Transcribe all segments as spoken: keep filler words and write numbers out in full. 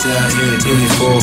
raised out here, twenty-four.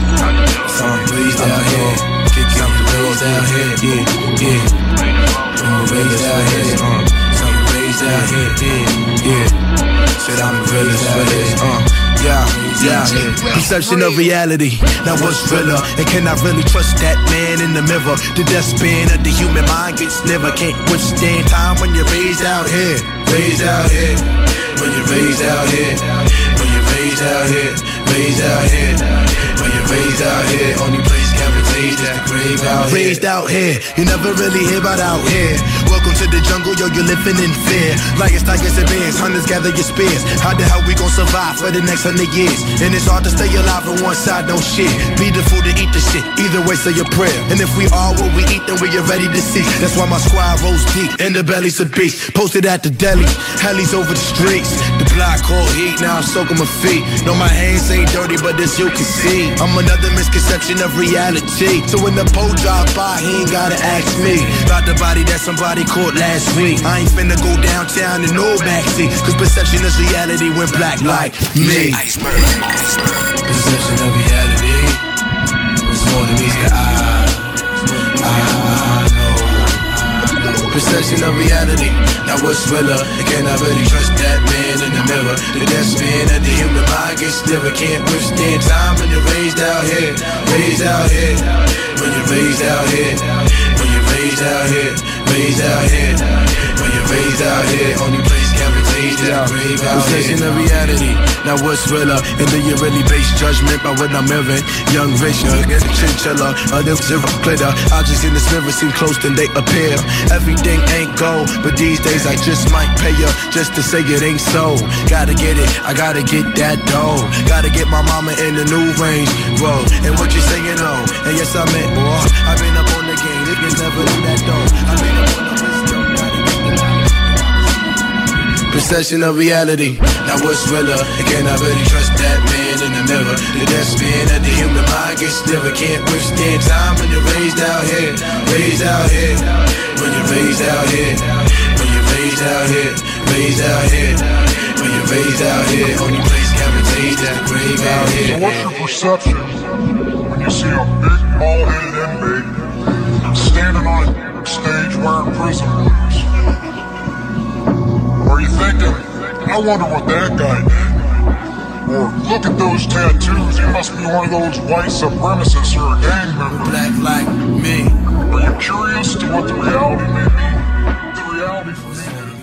I'm raised out here, kick out the raised out here, yeah, yeah. I'm raised out here, I'm raised out here, yeah, yeah. Said I'm raised out here, uh, yeah, yeah. Perception of reality, now what's realer? And can I really trust that man in the mirror? The death span of the human mind gets never can't withstand time when you're raised out here, raised out here. When you're raised out here, when you're raised out here, raised out here, when you're raised out here, only place can be raised is the grave out here. Raised out here, you never really hear about out here. Welcome to the jungle, yo, you're living in fear. Lions, tigers, and bears, hunters gather your spears. How the hell we gon' survive for the next hundred years? And it's hard to stay alive on one side, no shit. Be the fool to eat the shit, either way say your prayer. And if we are what we eat, then we are ready to see. That's why my squad rolls deep, in the belly's a beast. Posted at the deli, hellies over the streets. The block cold heat, now I'm soaking my feet. No, my hands ain't dirty, but this you can see. I'm another misconception of reality. So when the pole drive by, he ain't gotta ask me about the body that somebody caught last week. I ain't finna go downtown in no backseat, cause perception is reality when black like me. Iceberg. Perception of reality was more than meets the eye. I know. Perception of reality, now what's realer? And can I really trust that man in the mirror? The death span of the human mind gets never can't withstand time when you're raised out here, raised out here. When you're raised out here, when you're raised out here, raised out here. When you're raised out here, only place can be raised is the grave out here. Perception of reality, now what's realer? And do you really base judgment by what I'm hearing? Young, rich, young, and chinchilla, other zero glitter. Objects in this mirror seem close, then they appear. Everything ain't gold, but these days I just might pay you just to say it ain't so. Gotta get it, I gotta get that dough. Gotta get my mama in the new range, bro. And what you saying, oh? And yes, I meant, boy, I've been up on the game, niggas never do that though. I've been up on the wisdom, gotta get the perception of reality, now what's realer? And can I really trust that man in the mirror? The death span of the human mind gets never can't withstand time when you're raised out here, raised out here. When you're raised out here, when you're raised out here, raised out here. When you're raised out here, only place can be raised is the grave out here. So what's your perception when you see a big bald-headed inmate standing on a stage wearing prison blues? Are you thinking, I wonder what that guy did? Or look at those tattoos, he must be one of those white supremacists or a gang member. Black like me. Are you curious to what the reality may be? The reality for me is